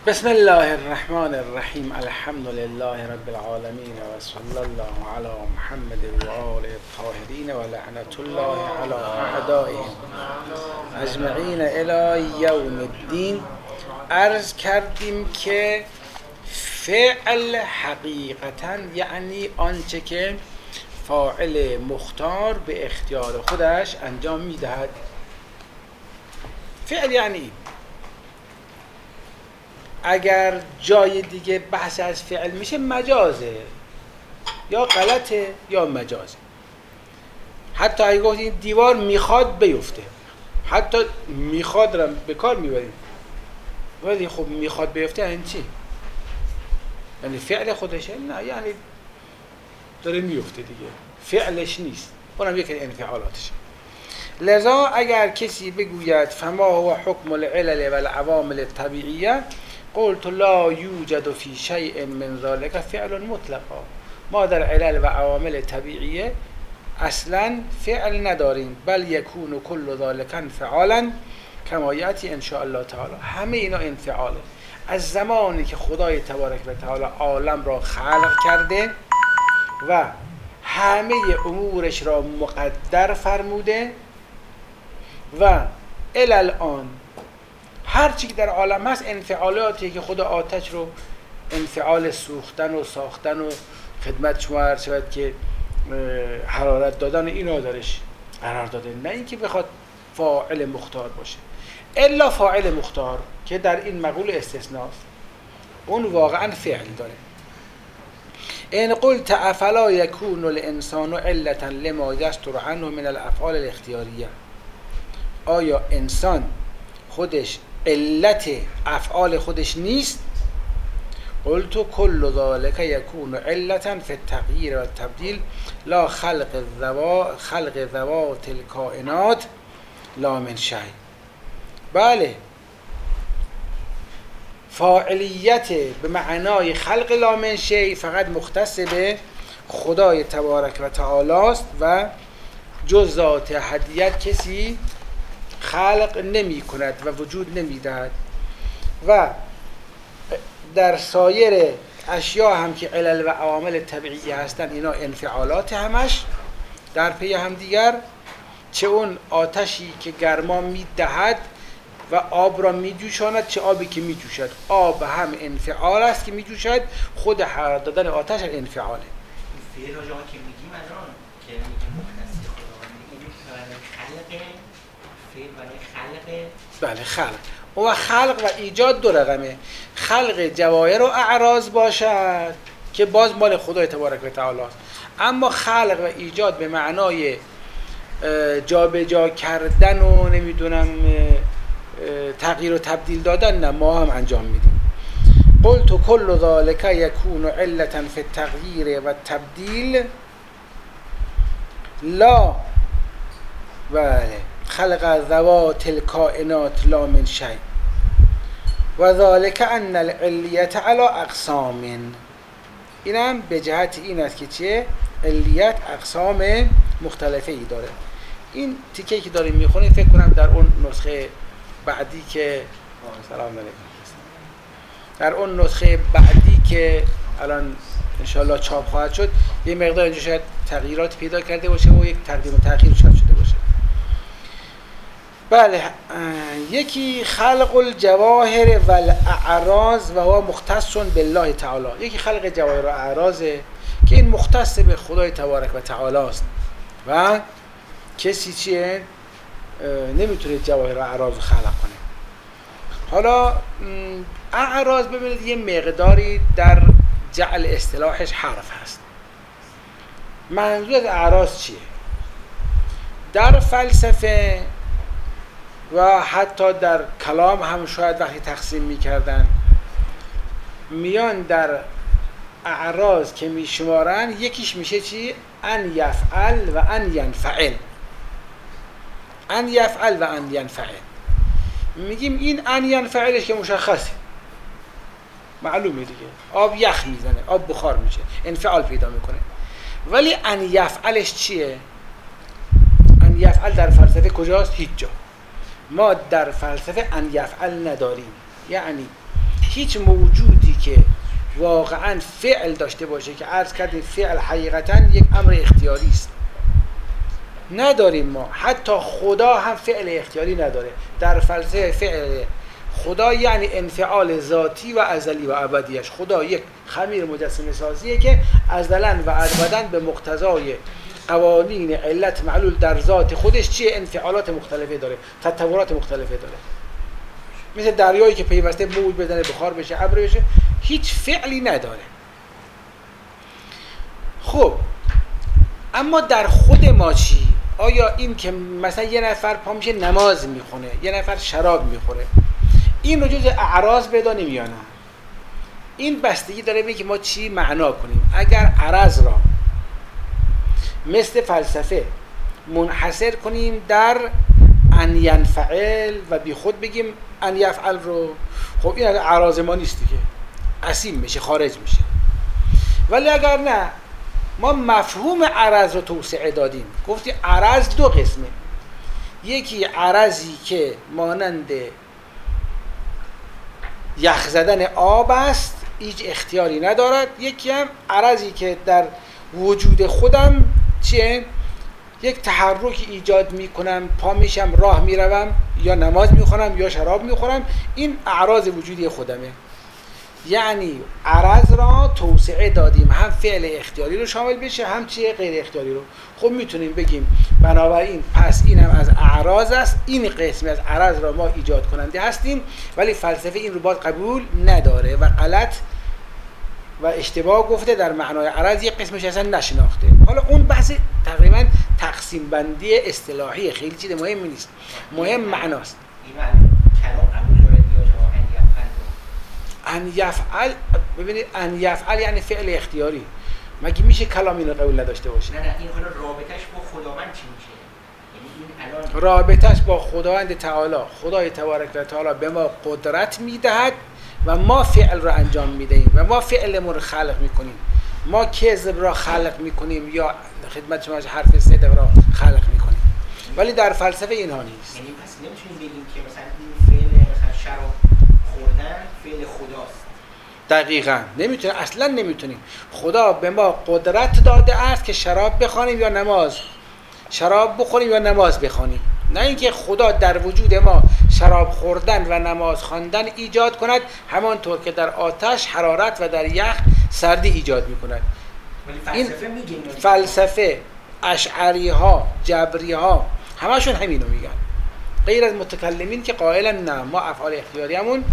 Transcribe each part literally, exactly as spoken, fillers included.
بسم الله الرحمن الرحیم. الحمد لله رب العالمین و صلی الله علی محمد و آله الطاهرین و لعنت الله علی اعدائهم اجمعین الی یوم الدین. عرض کردیم که فعل حقیقتا یعنی آنچه که فاعل مختار به اختیار خودش انجام میدهد. فعل یعنی اگر جای دیگه بحث از فعل میشه مجازه، یا غلطه یا مجازه. حتی اگه گفتیم دیوار میخواد بیفته، حتی میخواد رو به کار میبریم، ولی خب میخواد بیفته یعنی چی؟ یعنی فعل خودشه؟ نه، یعنی داره میفته دیگه، فعلش نیست، اونم یکی انفعالاتشه. لذا اگر کسی بگوید فما هو حکم العلل و العوامل الطبیعیه قلت لا یوجد فی شیء من ذلك فعل مطلقا، ما در علل و عوامل طبیعیه اصلا فعل نداریم، بل یکون کل ذلك انفعالا کما یأتی ان شاء الله تعالی. همه اینا انفعاله. از زمانی که خدای تبارک و تعالی عالم را خلق کرده و همه امورش را مقدر فرموده و الی الان هر چی که در عالم هست انفعالاتی که خود آتش رو انفعال سوختن و ساختن و خدمت شما عرض شود که حرارت دادن اینا درش قرار داده، نه اینکه بخواد فاعل مختار باشه. الا فاعل مختار که در این مقول استثناست، اون واقعا فعل داره. ان قلت افلا یکون الانسان علتا لما یستر عنه من الافعال الاختیاریه، آیا انسان خودش علت افعال خودش نیست؟ قلت کل ذلك یکون علتا فی التغییر و التبدیل لا خلق الذوات خلق ذوات الکائنات لا من شیء. بله، فاعلیت به معنای خلق لا من شیء فقط مختص به خدای تبارک و تعالی است و جز ذات احدیت کسی خلق نمی کند و وجود نمی دهد. و در سایر اشیاء هم که علل و عوامل طبیعی هستند اینا انفعالات همش در پی هم دیگر، چه اون آتشی که گرما می دهد و آب را می جوشاند، چه آبی که می جوشد. آب هم انفعال است که می جوشد، خود حرارت دادن آتش انفعاله. فعل را که میگیم الان که میگیم مختص خداوند، این خلق فعل برای خلق. بله، خلق. و خلق و ایجاد دو رقمه. خلق جواهر و اعراض باشد که باز مال خدای تبارک و تعالی است، اما خلق و ایجاد به معنای جابجا کردن و نمیدونم تغییر و تبدیل دادن، نه، ما هم انجام میدیم. قلت کل ذلك یکون علتا فی التغییر و التبدیل لا بله خلق ذوات الکائنات لا من شیء و ذلك ان العلیت علی اقسام. اینم به جهت این است که چیه؟ علیت اقسام مختلفه ای داره. این تیکه که داریم میخونیم فکر کنم در اون نسخه بعدی که سلام علیکم در اون نسخه بعدی که الان انشالله چاپ خواهد شد یه مقدار اینجا شاید تغییرات پیدا کرده باشه و یک تقدیم و تأخیر شاید شده باشه. بله، یکی خلق الجواهر و الاعراض و هو مختص بالله تعالی. یکی خلق جواهر و اعراضه که این مختص به خدای تبارک و تعالی است و کسی چیه نمیتونه جواهر و اعراض خلق کنه. حالا اعراض ببینید یه مقداری در جعل اصطلاحش حرف هست. منظور از اعراض چیه؟ در فلسفه و حتی در کلام هم شاید وقتی تقسیم میکردن میان در اعراض که میشمارن یکیش میشه چی؟ ان یفعل و ان ینفعل. ان یفعل و ان ینفعل میگیم این ان ینفعلش که مشخصه، معلومه دیگه، آب یخ میزنه، آب بخار میشه، انفعال پیدا میکنه. ولی ان یفعلش چیه؟ ان یفعل در فلسفه کجاست؟ هیچ جا. ما در فلسفه ان یفعل نداریم. یعنی هیچ موجودی که واقعا فعل داشته باشه که عرض کردیم فعل حقیقتا یک امر اختیاری است نداریم ما. حتی خدا هم فعل اختیاری نداره. در فلسفه فعل خدا یعنی انفعال ذاتی و ازلی و ابدیش. خدا یک خمیر مجسمه سازیه که ازلا و ابدا به مقتضای قوانین علت معلول در ذات خودش چیه انفعالات مختلفه داره، تطورات مختلفه داره. مثل دریایی که پیوسته موج بزنه، بخار بشه، ابر بشه، هیچ فعلی نداره. خب اما در خود ما چی؟ آیا این که مثلا یه نفر پا میشه نماز میخونه، یه نفر شراب میخوره، این رو جز اعراض بدانیم یا نه؟ این بستگی داره به که ما چی معنا کنیم. اگر اعراض را مثل فلسفه منحصر کنیم در ان ینفعل و بی خود بگیم ان یفعل رو، خب این اعراض ما نیست دیگه، عصیم میشه، خارج میشه. ولی اگر نه ما مفهوم عرض رو توسعه دادیم، گفتی عرض دو قسمه، یکی عرضی که مانند یخ زدن آب است، هیچ اختیاری ندارد، یکی هم عرضی که در وجود خودم چیه؟ یک تحرک ایجاد میکنم، پا میشم، راه میروم، یا نماز میخونم یا شراب میخورم، این اعراض وجودی خودمه. یعنی عرض را توسعه دادیم، هم فعل اختیاری رو شامل بشه، هم چیه؟ غیر اختیاری رو. خب میتونیم بگیم بنابراین پس این هم از اعراض است، این قسمی از عرض را ما ایجاد کننده هستیم، ولی فلسفه این رو باید قبول نداره و غلط و اشتباه گفته، در معنای عرض یک قسمش اصلا نشناخته. حالا اون بحث تقریبا تقسیم بندی اصطلاحی، خیلی چیز مهمی نیست، مهم معناست. این معنی کلام قبول داره یا ان یفعل؟ ببینید ان یفعل یعنی فعل اختیاری. مگه میشه کلام اینو قبول نداشته باشه؟ نه نه این حالا رابطش با خداوند چی میشه؟ یعنی این الان رابطش با خداوند تعالی، خدای تبارک و تعالی به ما قدرت میدهد و ما فعل را انجام میدهیم و ما فعلمون رو خلق میکنیم. ما کذب را خلق میکنیم یا خدمت شما حرف صدق را خلق میکنیم. ولی در فلسفه اینها نیست. یعنی پس نمیتونیم بگیم که مثلا این فعل مثلا شراب خوردن فعل خداست. دقیقاً نمیتونه، اصلا نمیتونیم. خدا به ما قدرت داده است که شراب بخوانیم یا نماز، شراب بخوریم یا نماز بخوانیم. نه اینکه خدا در وجود ما شراب خوردن و نماز خواندن ایجاد کند، همانطور که در آتش حرارت و در یخ سردی ایجاد میکند. ولی فلسفه میگه، فلسفه اشعری ها، جبری ها همشون همینو میگن، غیر از متکلمین که قائلن نه ما افعال اختیاریمون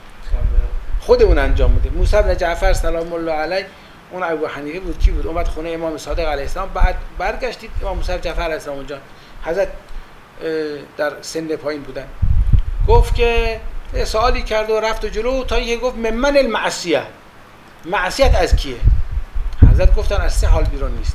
خودمون انجام میدیم. موسی بن جعفر سلام الله علیه، اون ابو حنیفه بود، کی بود؟ اومد خونه امام صادق علیه السلام، بعد برگشتید امام موسی بن جعفر علیه السلام اونجا، حضرت در سن پایین بودن، گفت که سوالی کرد و رفت و جلو تا اینکه گفت ممن المعصیه، معصیت از کیه؟ حضرت گفتن از سه حال بیرون نیست،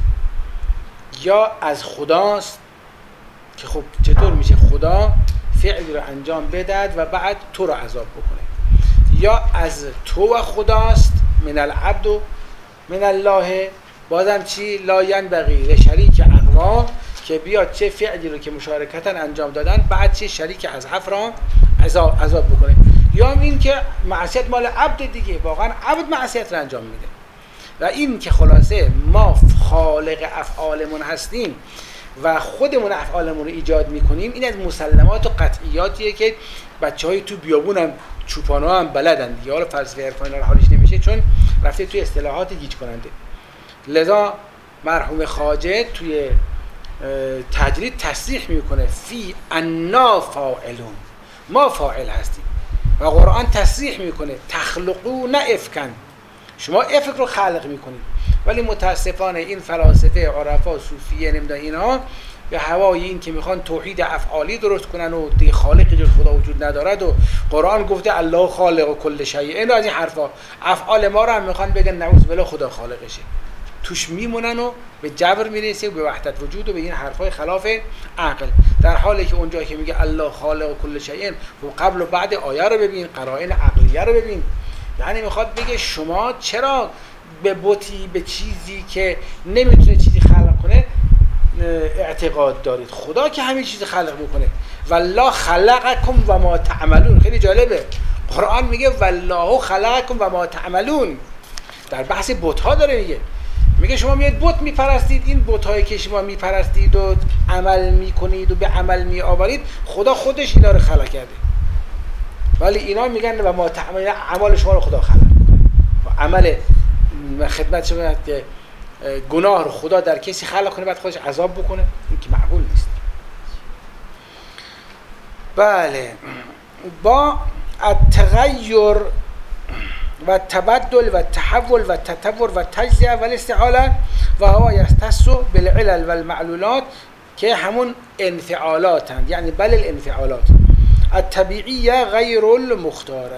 یا از خداست که خب چطور میشه خدا فعلی رو انجام بدهد و بعد تو رو عذاب بکنه، یا از تو و خداست من العبد و من الله، بازم چی؟ لا ینبغی لشریک اقوا، که بیاد چه فعلی رو که مشارکتا انجام دادن بعد چه شریک از حف را عذاب, عذاب بکنه. یا این که معصیت مال عبد دیگه، واقعا عبد معصیت رو انجام میده. و این که خلاصه ما خالق افعالمون هستیم و خودمون افعالمون رو ایجاد میکنیم، این از مسلمات و قطعیاتیه که بچهای تو بیابون هم چوپانا هم بلدن دیگه. حالا فلسفه عرفانی رو حالیش نمیشه چون رفته توی اصطلاحات گیج کننده. لذا مرحوم خواجه توی تجرید تصریح میکنه فی انا فاعلون، ما فاعل هستیم، و قرآن تصریح میکنه تخلقون افکن، شما افک رو خلق میکنید. ولی متاسفانه این فلاسفه عرفا صوفیه نمیدونن اینها به هوای این که میخوان توحید افعالی درست کنن و دیگه خالقی جز خدا وجود ندارد و قرآن گفته الله خالق و کل شیء، این از این حرفا افعال ما رو هم میخوان بگن نعوذ بالله خدا خالقشه، توش میمونن و به جبر میرسه و به وحدت وجود و به این حرفای خلاف عقل، در حالی که اونجایی که میگه الله خالق و کل شیء و قبل و بعد آیه رو ببین، قرائن عقلیه رو ببین. یعنی میخواد بگه شما چرا به بتی، به چیزی که نمیتونه چیزی خلق کنه اعتقاد دارید؟ خدا که همین چیز خلق میکنه. والله خلقکم و ما تعملون. خیلی جالبه، قرآن میگه والله خلقکم و ما تعملون. در بحث بت ها داره میگه میگه شما میاد بت میپرستید، این بت هایی که شما میپرستید و عمل میکنید و به عمل میآورید خدا خودش اینا رو خلق کرده، ولی اینا میگن و ما تعملون، اعمال شما رو خدا خلق میکنه. عمل خدمت شما که گناه رو خدا در کسی خلق کنه بعد خودش عذاب بکنه، این که معقول نیست. بله، با التغیر و تبدل و تحول و تطور و تجزیه و الاستعاله و هو یختص بالعلل و المعلولات که همون انفعالات هستند، یعنی بل الانفعالات الطبیعیه غیر المختاره،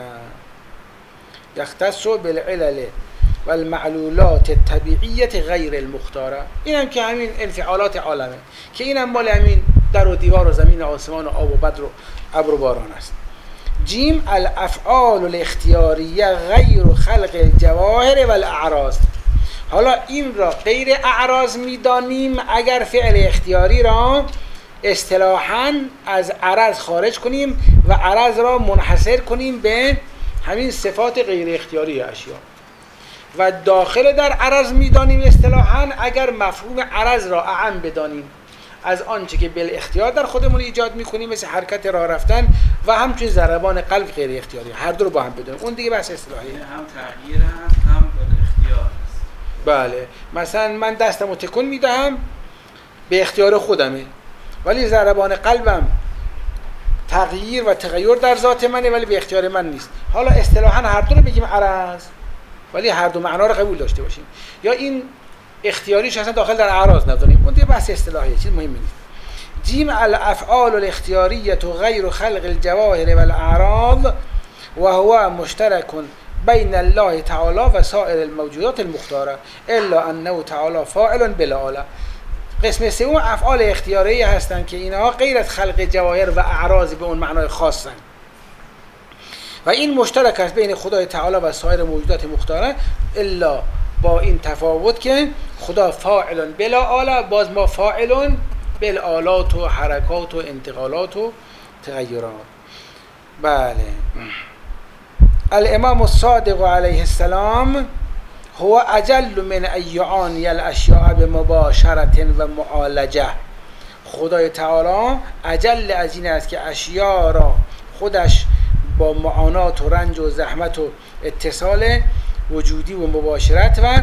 یختص بالعلل و المعلولات الطبیعیه غیر المختاره. این هم که همین انفعالات عالمه که این هم مال همین در و دیوار و زمین و آسمان و آب و بدر و ابر و باران است. جیم الافعال الاختیاریه غیر خلق الجواهر و الاعراض. حالا این را غیر اعراض میدانیم اگر فعل اختیاری را اصطلاحاً از عرض خارج کنیم و عرض را منحصر کنیم به همین صفات غیر اختیاری اشیا، و داخل در عرض میدانیم اصطلاحاً اگر مفهوم عرض را اعم بدانیم از آنچه که بل اختیار در خودمون ایجاد میکنیم، مثل حرکت راه رفتن و همچنین ضربان قلب غیر اختیاری، هر دو رو با هم بدونیم. اون دیگه بحث اصطلاحیه، هم تغییر هست هم بل اختیار است. بله، مثلا من دستمو تکون میدهم به اختیار خودمه، ولی ضربان قلبم تغییر و تغییر در ذات منه ولی به اختیار من نیست. حالا اصطلاحاً هر دو رو بگیم عرض، ولی هر دو معنا رو قبول داشته باشیم، یا این اختیاریش اصلا داخل در اعراض نداریم، اون دیگه بحث اصطلاحیه، چیز مهمی نیست. جیم الافعال الاختیاریه غیر خلق الجواهر والاعراض و هو مشترک بین الله تعالی و سایر الموجودات المختاره الا انه تعالی فاعل بلا آله. قسم سوم افعال اختیاریه هستند که اینها غیر از خلق جواهر و اعراض به اون معنای خاصن و این مشترک است بین خدای تعالی و سایر موجودات مختاره، الا با این تفاوت که خدا فاعل بلا آله، باز ما فاعل بالآلات و حرکات و انتقالات و تغیرات. بله، الامام الصادق علیه السلام هو اجل من ان یعانی الاشیاء بمباشرة و معالجه. خدای تعالی اجل از این است که اشیاء را خودش با معانات و رنج و زحمت و اتصال وجودی و مباشرت و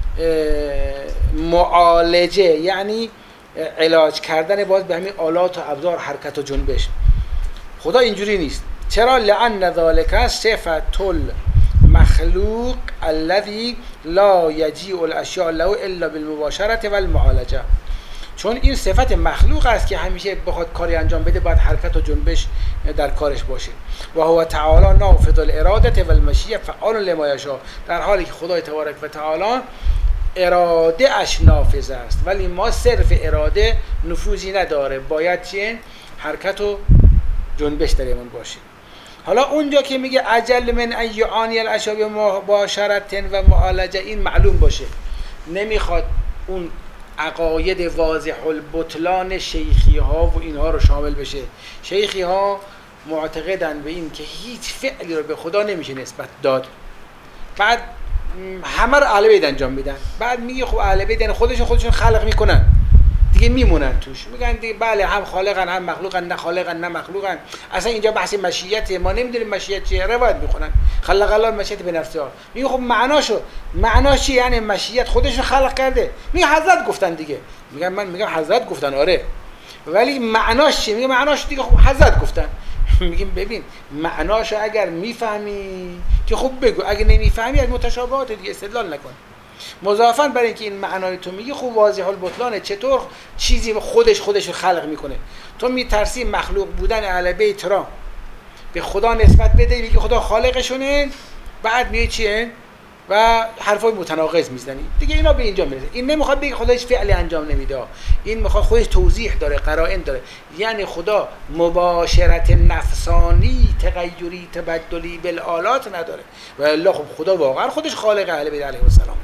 معالجه، یعنی علاج کردن باز به همین آلات و ابزار حرکت و جنبش. خدا اینجوری نیست. چرا؟ لأن ذلك صفت المخلوق الذي لا يجيء الاشیاء له الا بالمباشره والمعالجه. چون این صفت مخلوق است که همیشه بخواد کاری انجام بده باید حرکت و جنبش در کارش باشه. و هو تعالی نافذ الاراده والمشیه فعال لما یشاء، در حالی که خدای تبارک و تعالی اراده اش نافذ است ولی ما صرف اراده نفوذی نداره، باید چیه؟ حرکت و جنبش در ایمان باشه. حالا اونجا که میگه اجل من ان یعانی الاشیاء بمباشرة و معالجه، این معلوم باشه نمیخواد اون عقاید واضح البطلان شیخی ها و اینها رو شامل بشه. شیخی ها معتقدن به این که هیچ فعلی رو به خدا نمیشه نسبت داد، بعد همه رو اهل بیت انجام میدن، بعد میگه خب اهل بیت یعنی خودشون خودشون خلق میکنن دیگه، میمونن توش، میگن دیگه بله هم خالقن هم مخلوقن، نه خالقن نه مخلوقن. اصلا اینجا بحث مشیت، ما نمیدونیم مشیت چیه، روایت میخونن خلق الله مشیت به نفسه. میگه خب معناشو معناش چی؟ یعنی مشیت خودشون خلق کرده. میگه حضرت گفتن دیگه، میگن من میگم حضرت گفتن آره، ولی معناش چی؟ میگه معناش دیگه خب حضرت گفتن. میگیم ببین معناشو اگر میفهمی که خب بگو، اگه نمیفهمی از متشابهات دیگه استدلال نکن. مضافاً برای اینکه این معنای تو میگی خب واضح البطلانه، چطور چیزی خودش خودش رو خلق میکنه؟ تو میترسی مخلوق بودن اهل بیت را به خدا نسبت بده، میگی خدا خالقشونه، بعد میگی چیه و حرفای متناقض میزنی دیگه. اینا به اینجا میرسه. این نمیخواد بگه خدا هیچ فعلی انجام نمیده، این میخواد خودش توضیح داره، قرائن داره، یعنی خدا مباشرت نفسانی تغیری تبدلی بالآلات نداره و الا خب خدا واقعا خودش خالق اهل بیت علیه السلام.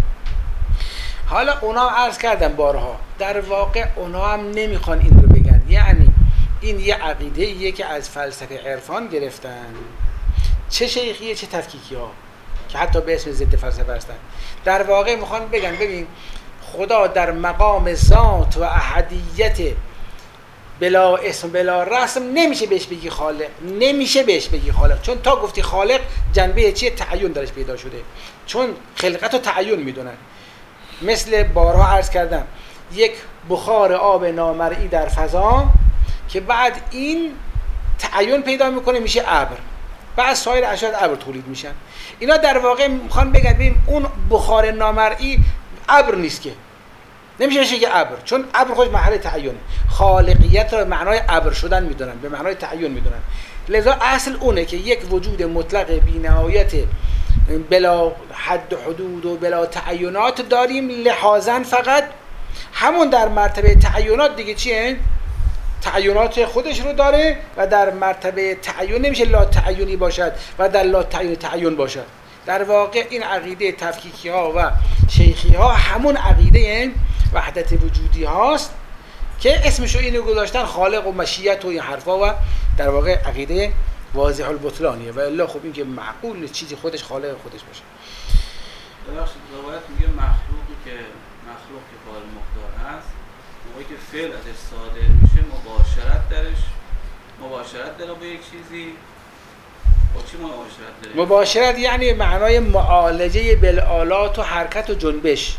حالا اونا عرض کردم بارها، در واقع اونا هم نمیخوان این رو بگن، یعنی این یه عقیده ایه که از فلسفه عرفان گرفتن چه شیخیه چه تفکیکی ها که حتی به اسم ضد فلسفه هستن. در واقع میخوان بگن ببین خدا در مقام ذات و احدیت بلا اسم بلا رسم نمیشه بهش بگی خالق، نمیشه بهش بگی خالق، چون تا گفتی خالق جنبه چیه؟ تعین درش پیدا شده، چون خلقت رو تعین میدونن. مثل بارها عرض کردم یک بخار آب نامرئی در فضا که بعد این تعین پیدا میکنه میشه ابر، بعد سایر اشیاء ابر تولید میشن. اینا در واقع میخوان بگن ببین اون بخار نامرئی ابر نیست که، نمیشه بشه که ابر، چون ابر خودش محل تعینه. خالقیت رو به معنای ابر شدن میدونن، به معنای تعین میدونن. لذا اصل اونه که یک وجود مطلق بی‌نهایت بلا حد و حدود و بلا تعینات داریم، لحاظاً فقط همون در مرتبه تعینات دیگه چیه؟ تعینات خودش رو داره و در مرتبه تعین نمیشه لا تعینی باشد و در لا تعین تعین باشد. در واقع این عقیده تفکیکی ها و شیخی ها همون عقیده وحدت وجودی هاست که اسمشو اینو گذاشتن خالق و مشیت و این حرفا، و در واقع عقیده واضح البطلانیه. و الا خب این که معقول چیزی خودش خالق خودش باشه. ببخشید روایت میگه مخلوقی که مخلوق که قائل مقدار هست موقعی که فعل ازش صادر میشه مباشرت درش مباشرت داره با یک چیزی. با چی مباشرت داره؟ مباشرت یعنی معنای معالجه بالآلات و حرکت و جنبش.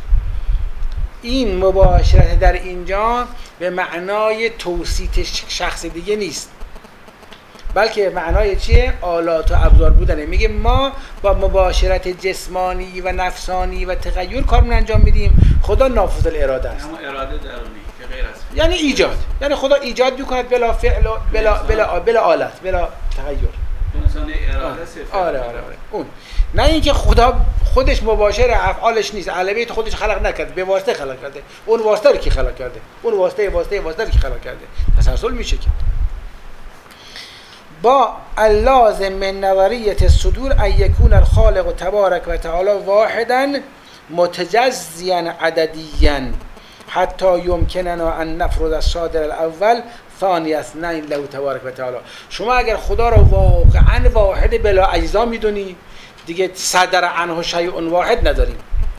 این مباشرت در اینجا به معنای توصیت شخص دیگه نیست، بلکه معنای چیه؟ آلات و ابزار بودنه. میگه ما با مباشرت جسمانی و نفسانی و تغییر کارمون انجام میدیم، خدا نافذ الاراده است. اما اراده درونی که غیر از فعل. یعنی ایجاد، یعنی خدا ایجاد میکند بلا فعل و بلا بلا بلا آلت بلا تغییر. انسان اراده صفر. آره آره آره اون. نه اینکه خدا خودش مباشر افعالش نیست، علویت خودش خلق نکرده، به واسطه خلق کرده. اون واسطه رو کی خلق کرده؟ اون واسطه واسطه واسطه رو کی خلق کرده؟ تسلسل میشه که با اللازم من نظریت الصدور ان یکون الخالق تبارک و تعالی واحدا متجزیا عددیا حتی یمکننا ان نفرض الصادر الاول ثانی اثنین له تبارک و تعالی. شما اگر خدا را واقعا واحد بلا اجزا میدونی دیگه صدر عنه شیء واحد نداریم.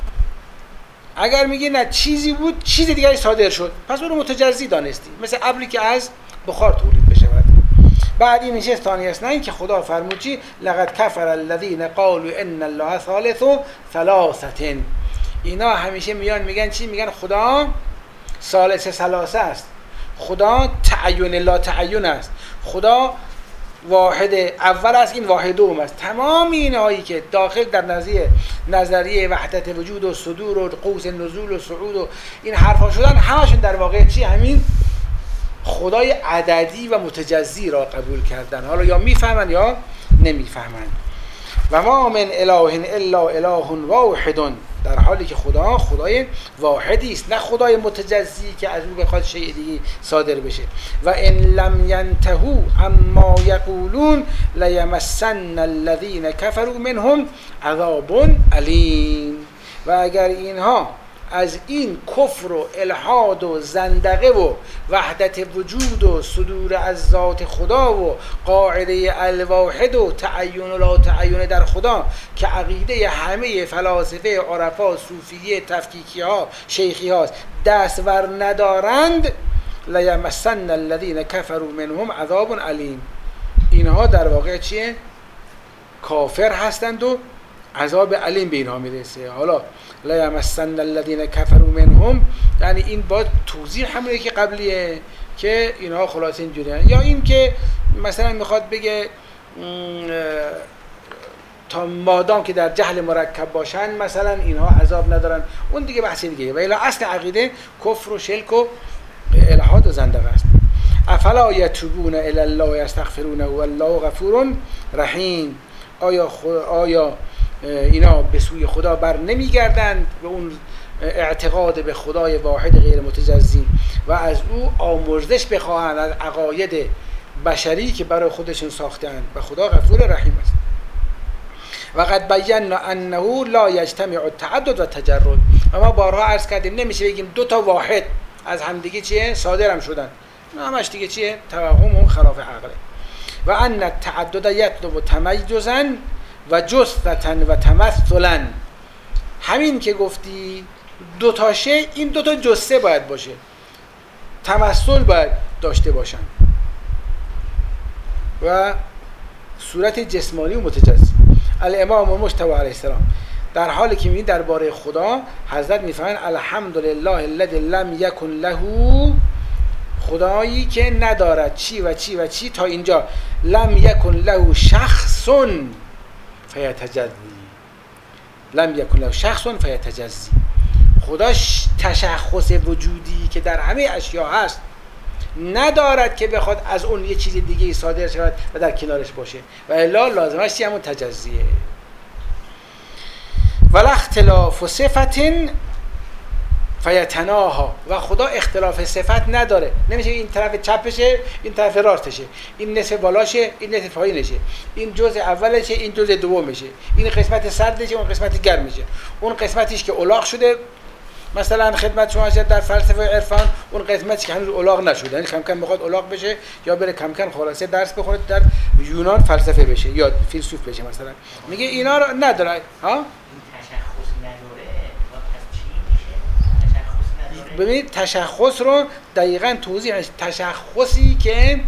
اگر میگی نه چیزی بود چیز دیگری صادر شد، پس اون رو متجزی دانستی، مثل ابری که از بخار تولید بشود. بعد این میشه ثانی اثنین که خدا فرمود چی؟ لقد کفر الذین قالوا ان الله ثالث ثلاثه. اینا همیشه میان میگن چی؟ میگن خدا ثالث ثلاثه است، خدا تعین لا تعین است، خدا واحد اول است، این واحد دوم است. تمام اینهایی که داخل در نظریه نظریه وحدت وجود و صدور و قوس نزول و صعود و این حرفا شدن، همشون در واقع چی؟ همین خدای عددی و متجزی را قبول کردن. حالا یا میفهمن یا نمیفهمن. و ما من اله الا اله واحد، در حالی که خدا خدای واحدی است، نه خدای متجزی که از او بخواد شیء دیگه صادر بشه. و ان لم ینتهوا عما یقولون لیمسن الذین کفروا منهم عذاب علیم. و اگر اینها از این کفر و الحاد و زندقه و وحدت وجود و صدور از ذات خدا و قاعده الواحد و تعین و لا تعین در خدا که عقیده همه فلاسفه عرفا صوفیه تفکیکی ها شیخی هاست دست ور ندارند، لیمسن الذین کفروا منهم عذاب علیم. اینها در واقع چیه؟ کافر هستند و عذاب علیم به اینها میرسه. حالا لا یمسن الذین کفروا منهم یعنی این با توضیح همونه که قبلیه که اینها خلاص اینجوریه، یا این که مثلا میخواد بگه تا مادام که در جهل مرکب باشن مثلا اینها عذاب ندارن، اون دیگه بحث دیگه. و الا اصل عقیده کفر و شرک و الحاد و زندقه است. افلا یتوبون الی الله یستغفرونه والله غفور رحیم. آیا آیا اینا به سوی خدا بر نمیگردند به اون اعتقاد به خدای واحد غیر متجزی و از او آمرزش بخواهند از عقاید بشری که برای خودشون ساختند و خدا غفور رحیم است. و قد بینا انه لا یجتمع التعدد و تجرد. و ما بارها عرض کردیم نمیشه بگیم دو تا واحد از همدیگه چیه صادر هم شدن، همش دیگه چیه توهم و خلاف عقله. و ان التعدد یطلب تمیزا و جثتا و تمثلا. همین که گفتی دو تا شی، این دو تا جثه باید باشه، تمثل باید داشته باشن و صورت جسمانی و متجزی. الامام مجتبی علیه السلام در حالی که میگه درباره خدا حضرت میفرمایند الحمدلله الذی لم یکن له، خدایی که ندارد چی و چی و چی تا اینجا، لم یکن له شخص فیتجزی، لم یکن له شخص فیتجزی. خدا تشخص وجودی که در همه اشیا هست ندارد که بخواد از اون یه چیز دیگه صادر شود و در کنارش باشه، و الا لازمش چیه؟ همون تجزیه. ولا اختلاف صفت فیتناها، و خدا اختلاف صفت نداره، نمیشه این طرف چپشه این طرف راستشه، این نصف بالاشه این نصف پایینشه، این جزء اولشه این جزء دومشه، این قسمت سردشه اون قسمت گرمشه، اون قسمتیش که الاغ شده مثلا خدمت شما در فلسفه عرفان، اون قسمتی که هنوز الاغ نشده، یعنی کم کم میخواد الاغ بشه یا بره کم کم خلاصه درس بخوره در یونان فلسفه بشه یا فیلسوف بشه مثلا، میگه اینا رو نداره. ها ببینید تشخص رو دقیقاً توضیح، تشخصی که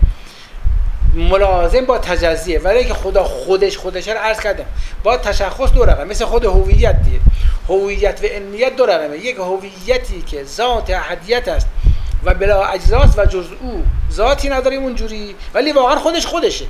ملازم با تجزیه، ولی که خدا خودش خودش رو عرض کردم با تشخص دو رقم، مثل خود هویت دیگه، هویت و انیت دو رقمه، یک هویتی که ذات احدیت است و بلا اجزاست و جز او ذاتی نداریم اونجوری، ولی واقعا خودش خودشه.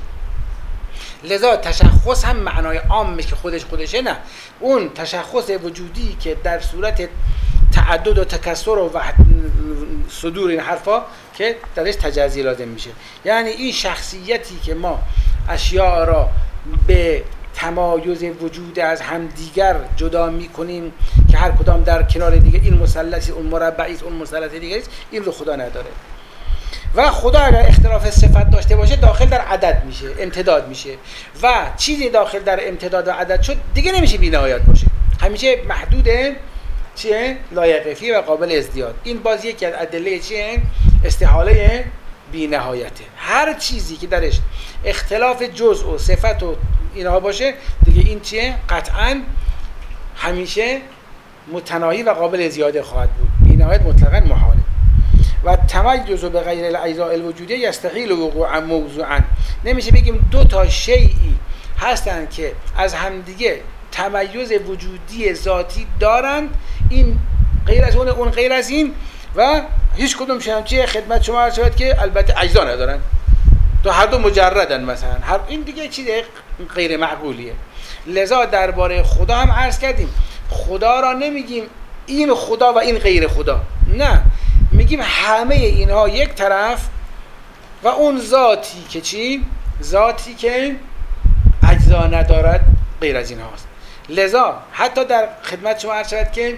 لذا تشخص هم معنای عامش که خودش خودشه، نه، اون تشخص وجودی که در صورت تعدد و تکثر و صدور این حرفا که درش تجزیه لازم میشه. یعنی این شخصیتی که ما اشیاء را به تمایز وجود از همدیگر جدا میکنیم که هر کدام در کنار دیگه، این مثلثی اون مربعی اون مثلث دیگه است، این رو خدا نداره. و خدا اگر اختلاف صفت داشته باشه داخل در عدد میشه، امتداد میشه، و چیزی داخل در امتداد و عدد شد دیگه نمیشه بی‌نهایت باشه، همیشه محدوده چیه؟ لایقفی و قابل ازدیاد. این باز یکی از ادله چیه؟ استحاله بی‌نهایته. هر چیزی که درش اختلاف جزء و صفت و اینها باشه دیگه این چیه؟ قطعاً همیشه متناهی و قابل زیاده خواهد بود، بی‌نهایت مطلقاً محاله. و تمایز به غیر الاجزاء الوجودیه یستحیل وقوع موضوعاً، نمیشه بگیم دو تا شیئی هستن که از همدیگه تمایز وجودی ذاتی دارند، این غیر از اون اون غیر از این، و هیچ کدوم شنچه خدمت شما عرض شد که البته اجزا ندارن، تو هر دو مجردن مثلا، هر این دیگه چیز غیر معقولیه. لذا درباره خدا هم عرض کردیم خدا را نمیگیم این خدا و این غیر خدا، نه، میگیم همه اینها یک طرف و اون ذاتی که چی؟ ذاتی که اجزا ندارد غیر از این هاست. لذا حتی در خدمت شما عرض شد که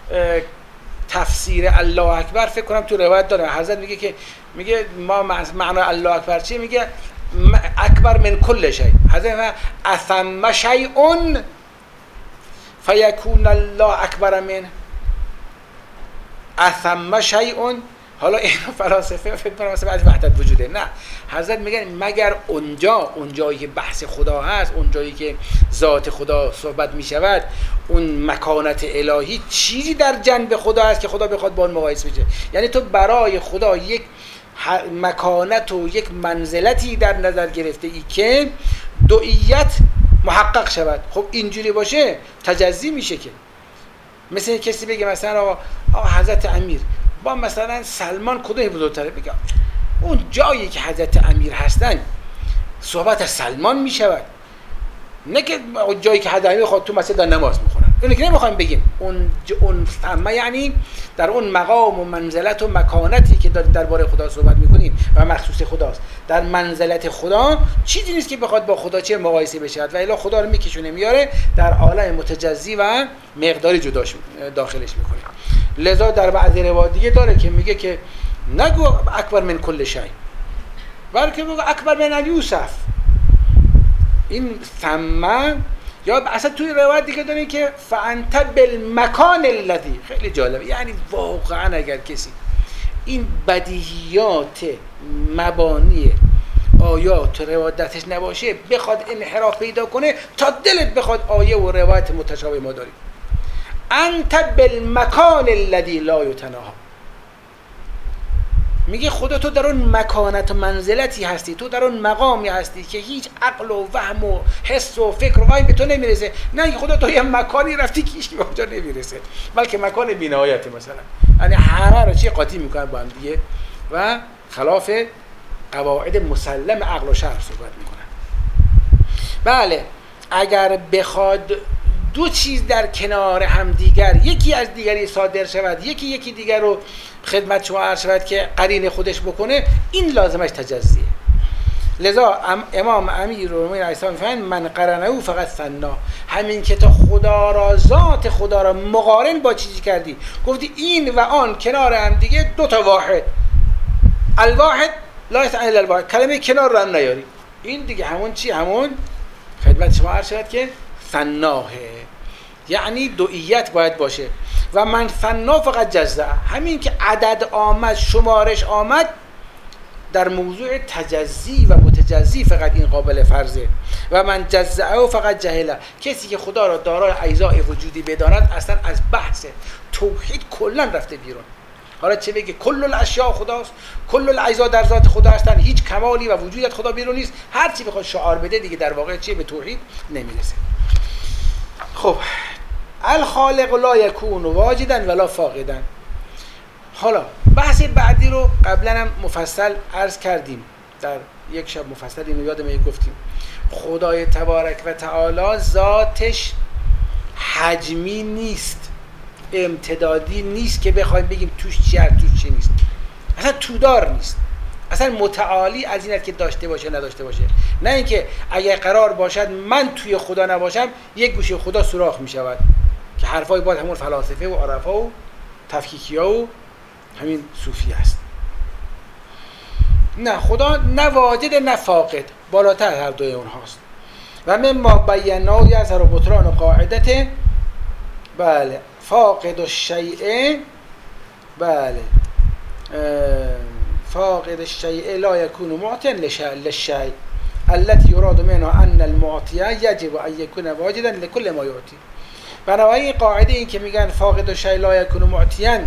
تفسیر الله اکبر فکر کنم تو روایت داره، حضرت میگه که میگه ما معنی الله اکبر چیه؟ میگه اکبر من کل شیء. حضرت اثم شیء فیکون الله اکبر من اثم شیء. حالا این فلاسفه فکر کنم مثلا از وحدت وجوده، نه، حضرت میگن مگر اونجا اونجایی که بحث خدا هست، اونجایی که ذات خدا صحبت میشود، اون مکانت الهی چیزی در جنب خدا هست که خدا بخواد با اون مقایسه بشه. یعنی تو برای خدا یک مکانت و یک منزلتی در نظر گرفته ای که دوئیت محقق شود. خب اینجوری باشه تجزی میشه، که مثل کسی بگه مثلا آقا, آقا حضرت امیر با مثلا سلمان کدوم بزرگتره؟ بگم اون جایی که حضرت امیر هستن صحبت از سلمان می شود، نه که جایی که حضرت امیر خود تو مسجد دارن نماز میخونن. اینو که نمیخوایم بگیم اون اون فهمه، یعنی در اون مقام و منزلت و مکانتی که داریم درباره خدا صحبت میکنیم و مخصوص خداست، در منزلت خدا چیزی نیست که بخواد با خدا چه مقایسه بشه، و الا خدا رو میکشونه میاره در عالم متجزی و مقداری جداش داخلش میکنه. لذا در بعضی روایات دیگه داره که میگه که نگو اکبر من کل شیء، بلکه بگو اکبر من یوسف. این ثمه، یا اصلا توی روایت دیگه داره که فانت بالمکان الذی، خیلی جالبه. یعنی واقعا اگر کسی این بدیهیات مبانی آیات روایتش نباشه بخواد انحراف پیدا کنه تا دلت بخواد آیه و روایت متشابه ما داریم. انت بالمکان الذی لا یتناهی، میگه خدا تو در اون مکانت و منزلتی هستی، تو در اون مقامی هستی که هیچ عقل و وهم و حس و فکر و به تو نمیرسه. نه اینکه خدا تو یه مکانی رفتی که هیچ اونجا نمیرسه، بلکه مکان بی‌نهایت مثلا، یعنی همه رو چی قاطی میکنن با هم دیگه و خلاف قواعد مسلم عقل و شرع صحبت میکنن. بله اگر بخواد دو چیز در کنار هم دیگر یکی از دیگری صادر شود، یکی یکی دیگر رو خدمت شما عرض شود که قرین خودش بکنه، این لازمش تجزیه. لذا امام امیرالمومنین علیه السلام میفرمایند من قرنه فقط ثنا، همین که تو خدا را، ذات خدا را مقارن با چیزی کردی، گفتی این و آن کنار هم دیگه دو تا واحد، الواحد لا یستعین الا الواحد، کلمه کنار رو هم نیاری، این دیگه همون چی؟ همون خدمت شما عرض شود که ثناهه، یعنی دوئیت باید باشه. و من ثنا فقط جزع، همین که عدد آمد، شمارش آمد، در موضوع تجزی و متجزی فقط این قابل فرضه. و من جزعه فقط جهله، کسی که خدا را دارای اجزاء وجودی بداند اصلا از بحث توحید کلا رفته بیرون. حالا چه بگه کل الاشیاء خداست، کل الاجزاء در ذات خدا هستن، هیچ کمالی و وجودت خدا بیرون نیست، هر چی بخواد شعار بده دیگه در واقع چیه؟ به توحید نمیرسه. خب الخالق لا یکون واجدا ولا فاقدا. حالا بحث بعدی رو قبلا هم مفصل عرض کردیم، در یک شب مفصل اینو یادمه گفتیم. خدای تبارک و تعالی ذاتش حجمی نیست، امتدادی نیست که بخوایم بگیم توش چی هست توش چی نیست، اصلا تودار نیست، اصلا متعالی از این است که داشته باشه نداشته باشه. نه اینکه اگر قرار باشد من توی خدا نباشم یک گوشه خدا سوراخ می شود، که حرفای باید همون فلاسفه و عرفا و تفکیکیا و همین صوفی است. نه، خدا نه واجد نه فاقد، بالاتر هر دوی اونهاست. و مما بیناه یظهر بطلان قاعدته، بله فاقد الشیء، بله فاقد الشیء لا یکون معطیا للشیء التي يراد منها ان المعطی یجب ان یکون واجدا لكل ما یعطی. بنابراین قاعده این که میگن فاقد الشیء لا یکون معطیا،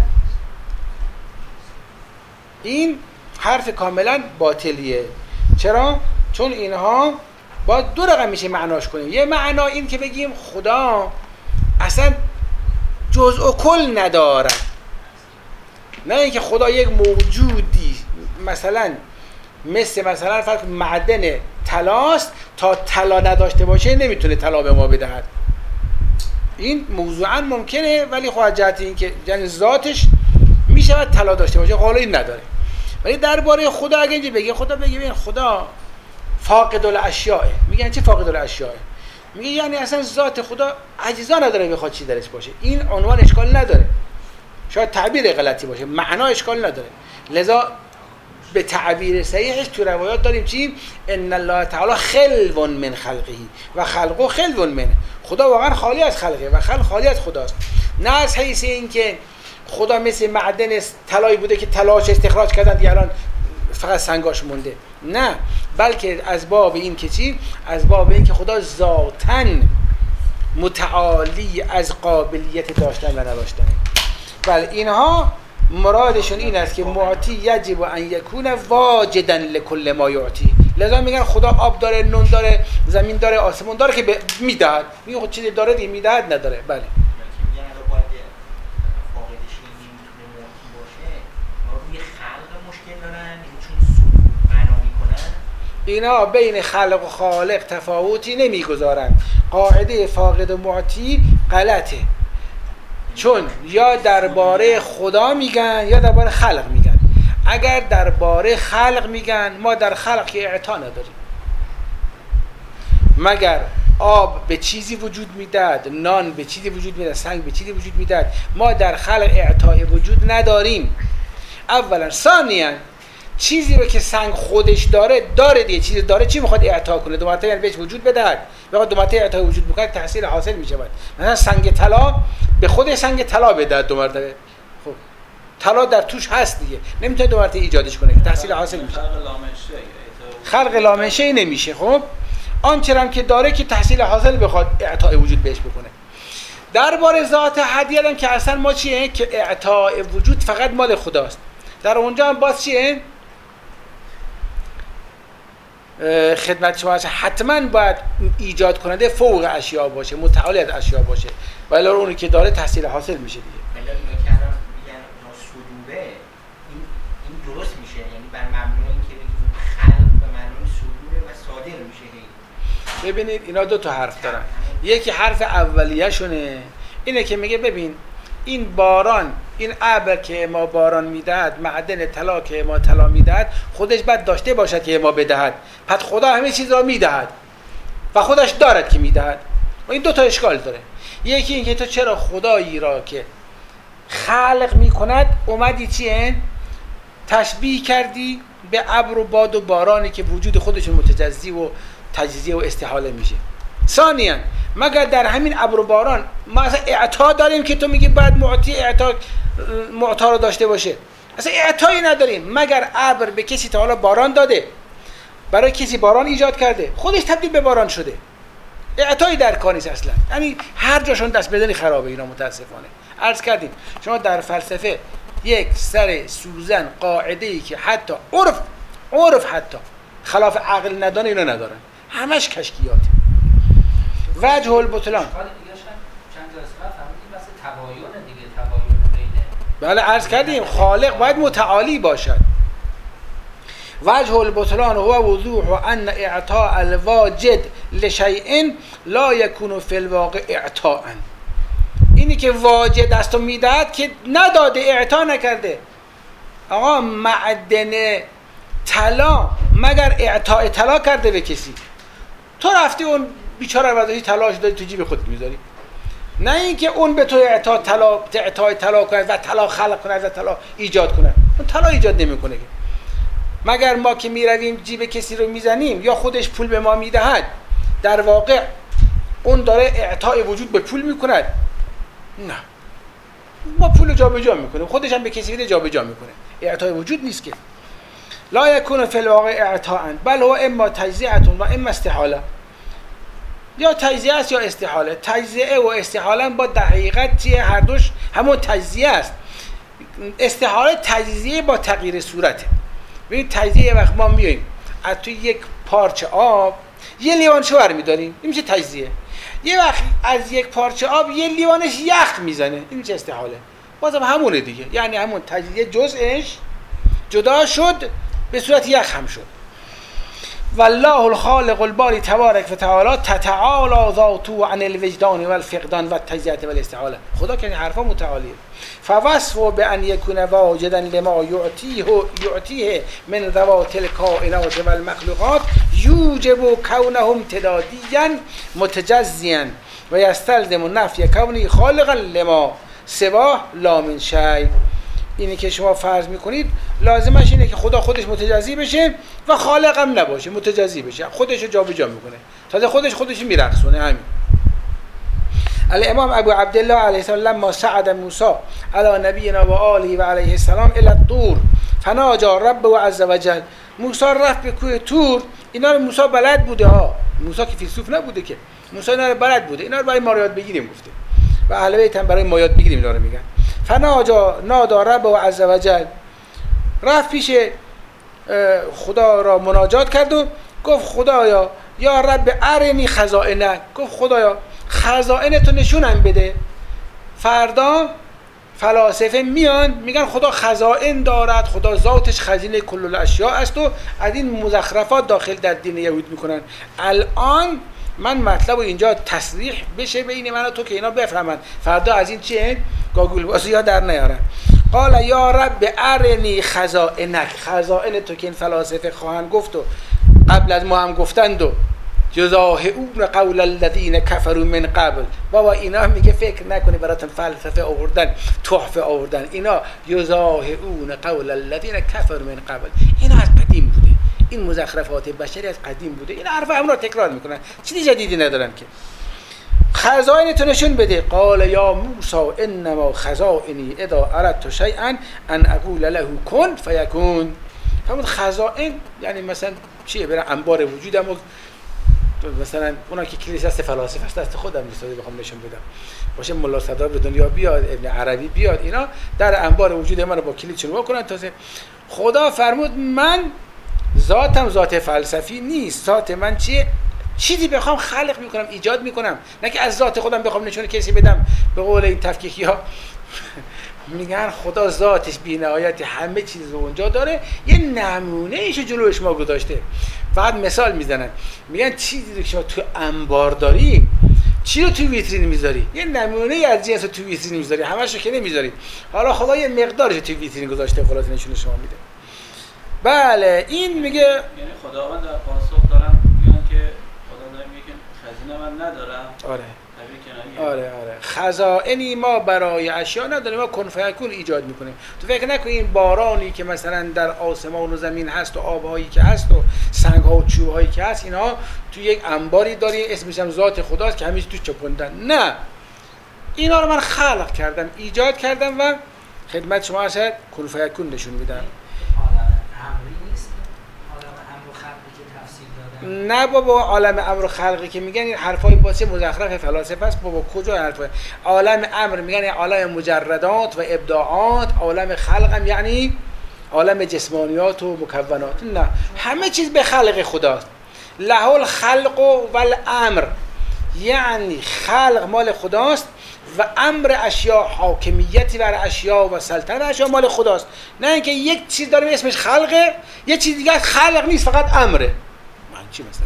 این حرف کاملا باطلیه. چرا؟ چون اینها با دو رقم میشه معناش کنیم. یه معنا این که بگیم خدا اصلا جزء و کل ندارد، نه اینکه خدا یک موجودی مثلا مثل مثلا فرض معدن طلاست، تا طلا نداشته باشه نمیتونه طلا به ما بدهد. این موضوعا ممکنه، ولی خب جهت این که یعنی ذاتش میشود طلا داشته باشه، حالا این نداره. ولی درباره خدا اگه اینجا بگه خدا بگه ببین خدا فاقد الاشیاء، میگن چه فاقد الاشیاء؟ میگه یعنی اصلا ذات خدا اجزا نداره بخواد چی درش باشه. این عنوان اشکال نداره، شاید تعبیر غلطی باشه، معنا اشکال نداره. لذا به تعبیر صحیحش تو روایات داریم چی؟ ان الله تعالی خلو من خلقه و خلقه خلو منه. خدا واقعا خالی از خلقه و خلق خالی از خداست. نه از حیث این که خدا مثل معدن طلایی بوده که طلاش استخراج کردن دیگه الان فقط سنگاش مونده، نه، بلکه از باب این که چی؟ از باب این که خدا ذاتاً متعالی از قابلیت داشتن و نداشتن. بله اینها مرادشون این است که معطی یجب ان یکون واجدا لكل ما یعطی. لذا میگن خدا آب داره، نون داره، زمین داره، آسمون داره که میدهد. میگه خود چیزی داره دیگه میدهد نداره. بله اینا بین خلق و خالق تفاوتی نمیگذارند. قاعده فاقد و معطی غلطه، چون یا درباره خدا میگن یا درباره خلق میگن. اگر درباره خلق میگن ما در خلق که اعطا نداریم، مگر آب به چیزی وجود میداد، نان به چیزی وجود میداد، سنگ به چیزی وجود میداد، ما در خلق اعطای وجود نداریم. اولا. ثانیا چیزی رو که سنگ خودش داره داره دیگه، چیزی داره چی میخواد اعطا کنه؟ دو مرتبه یعنی بهش وجود بدهد. بخواد دو مرتبه اعطا وجود بکنه تحصیل حاصل میشود. مثلا سنگ طلا به خود سنگ طلا بدهد دو مرتبه، خب طلا در توش هست دیگه، نمیتونه دو مرتبه ایجادش کنه که تحصیل حاصل میشه. خلق لامنشه نمیشه. خب آنچه هم که داره که تحصیل حاصل بخواد اعطای وجود بهش بکنه. درباره ذات هدیه هم که اصلا ما چیه که اعطای وجود فقط مال خداست. در اونجا هم باز چیه خدمت شما هست حتما باید ایجاد کننده فوق اشیا باشه، متعالی از اشیا باشه، ولی اونی که داره تحصیل حاصل میشه دیگه. ولی اینا که الان میگن صدوره این این درست میشه، یعنی بر مبنای اینکه بگیم خلق به معنای صدوره و صادر میشه. ببینید اینا دو تا حرف دارن. یکی حرف اولیه شونه اینه که میگه ببین این باران، این ابر که ما باران میدهد، معدن طلا که ما طلا میدهد، خودش باید داشته باشد که ما بدهد. پس خدا همه چیز را میدهد و خودش دارد که میدهد. و این دو تا اشکال داره. یکی این که تو چرا خدایی را که خلق میکند اومدی چیه تشبیه کردی به ابر و باد و بارانی که وجود خودشون متجزی و تجزیه و استحاله میشه. ثانیاً مگر در همین ابر و باران ما اصلا اعطا داریم که تو میگی باید معطی اعطا معطا رو داشته باشه؟ اصلا اعطایی نداریم. مگر ابر به کسی تا حالا باران داده؟ برای کسی باران ایجاد کرده؟ خودش تبدیل به باران شده. اعطایی در کار نیست اصلا. یعنی هر جاشون دست بدنی خرابه اینا متاسفانه. عرض کردیم شما در فلسفه یک سر سوزن قاعده ای که حتی عرف عرف حتی خلاف عقل ندانه اینا ندارن، همش کشکیاته. وجه البطلان چند جلسه قبل فهمیدیم واسه تباین دیگه، تباین بینه. بله عرض کردیم خالق باید متعالی باشد. وجه البطلان هو وضوح ان اعطاء الواجد لشیء لا یکون فی الواقع اعطاء. اینی که واجد است و میدهد که نداده، اعطا نکرده. آقا معدن طلا مگر اعطاء طلا کرده به کسی؟ تو رفتی اون بیچاره وضعی طلاش دادی تو جیب خودت میذاری؟ نه اینکه اون به تو اعطا طلا اعطای طلا کنه و طلا خلق کنه و طلا ایجاد کنه. اون طلا ایجاد نمیکنه. مگر ما که میرویم جیب کسی رو میزنیم یا خودش پول به ما میدهد در واقع اون داره اعطای وجود به پول میکند؟ نه، ما پول جابجا میکنیم، خودش هم به کسی میده جابجا میکنه. اعطای وجود نیست که. لا یکون فی الواقع اعطاء بل هو اما تجزیه و اما استحاله. یا تجزیه است یا استحاله. تجزیه و استحاله با در حقیقت چیه؟ هر دوش همون تجزیه است. استحاله تجزیه با تغییر صورته. ببین تجزیه یه وقت ما میاییم از توی یک پارچه آب یه لیوان شوهر میداریم، این میشه تجزیه. یه وقت از یک پارچه آب یه لیوانش یخ میزنه، این میشه استحاله. بازم همونه دیگه، یعنی همون تجزیه جزءش جدا شد به صورت یخ هم شد. والله الخالق الباری تبارک و تعالی تتعالی ذاته عن الوجدان والفقدان والتجزیه والاستحاله. خدا که این حرفا متعالیه. فوصفه بأن يكون واجدا لما يعطيه يعطيه من ذوات الكائنات والمخلوقات يوجب كونه امتداديا متجزيا ويستلزم نفي كونه خالقا لما سواه لا من شيء. اینی که شما فرض میکنید لازمش اینه که خدا خودش متجزی بشه و خالق هم نباشه، متجزی بشه، خودش رو جابجا میکنه، تازه خودش خودش میرقصونه. همین الامام ابو عبدالله علیه السلام لما صعد موسی علی نبینا و آله و علیه السلام الی الطور فناجى ربه عز وجل. موسی رفت به کوه طور. اینا رو موسی بلد بوده ها، موسی که فیلسوف نبوده که، موسی اینا رو بلد بوده. اینا رو برای ما یاد بگیریم گفته و اهل بیت هم برای ما یاد بگیریم اینا رو میگن. فناجى نادى ربه عز وجل، رفت پیش خدا را مناجات کرد و گفت خدایا یا رب ارنی خزائنک، گفت خدایا خزائن تو نشونم بده. فردا فلاسفه میان میگن خدا خزائن دارد، خدا ذاتش خزینه کل الاشیاء است و از این مزخرفات داخل در دین یهود میکنن. الان من مطلب اینجا تصریح بشه بین من و تو که اینا بفهمن، فردا از این چیه گاگول بازی ها در نیارن. قال یا رب ارنی خزائنک، خزائن تو که این فلاسفه خواهند گفت و قبل از ما هم گفتند و یضاهئون قول الذین کفروا من قبل. بابا اینا میگه فکر نکنی براتون فلسفه آوردن، تحفه آوردن. اینا یضاهئون قول الذین کفروا من قبل، اینا از قدیم بوده، این مزخرفات بشری از قدیم بوده، این حرف همون رو تکرار میکنن، چیزی جدیدی ندارن که. خزائن تو نشون بده. قال یا موسی انما خزائنی اذا اردت شیئا ان اقول له کن فیکون. همون خزائن یعنی مثلا چیه برم انبار وجودم و مثلا اونا که کلیسا است فلاسفه است دست خودم نیست بخوام نشون بدم باشه ملا صدرا به دنیا بیاد ابن عربی بیاد اینا در انبار وجود من رو با کلید چنوا کنن تازه خدا فرمود من ذاتم ذات فلسفی نیست ذات من چیه چیزی بخوام خلق میکنم ایجاد میکنم نه که از ذات خودم بخوام نشون کسی بدم به قول این تفکیکی ها میگن خدا ذاتش بی‌نهایت همه چیز رو اونجا داره یه نمونه ایشو جلوش ما گذاشته فقط مثال میزنن میگن چیزی رو که شما تو انبار داری چی رو تو ویترین میذاری یه نمونه از جنس تو ویترین میذاری همش رو که نمیذاری حالا خدا یه مقدارش تو ویترین گذاشته خلاص نشون شما میده بله این میگه یعنی خداوند در پاسخ دارن میگن که خدا داره میگه خزینه من ندارم آره آره آره خزائنی ما برای اشیا نداریم ما کن فیکون ایجاد میکنیم تو فکر نکنی این بارانی که مثلا در آسمان و زمین هست و آبهایی که هست و سنگ ها و چوب هایی که هست اینا تو یک انباری داریم اسمش هم ذات خداست که همیشه تو چپوندن نه اینا رو من خلق کردم ایجاد کردم و خدمت شما هست کن فیکون نشون میدم نه بابا عالم امر و خلقی که میگن این حرفای باشه مزخرف فلاسفه است بابا کجا حرفای عالم امر میگن عالم مجردات و ابداعات عالم خلق هم یعنی عالم جسمانیات و مکونات نه همه چیز به خلق خداست له الخلق و الامر یعنی خلق مال خداست و امر اشیاء حاکمیتی بر اشیاء و سلطنت اشیاء مال خداست نه اینکه یک چیز داریم اسمش خلقه یه چیز دیگه خلق نیست فقط امره چی مثلا